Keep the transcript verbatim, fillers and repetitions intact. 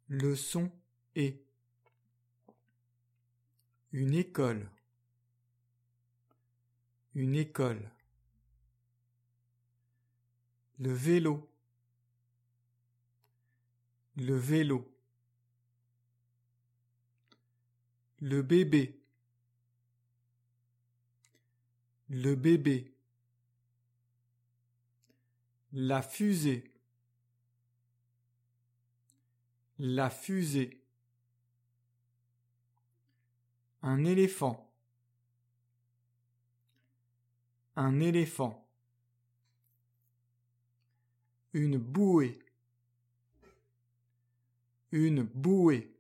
Le son est. Une école. Une école. Le vélo. Le vélo. Le bébé. Le bébé. La fusée. La fusée. Un éléphant. Un éléphant. Une bouée. Une bouée.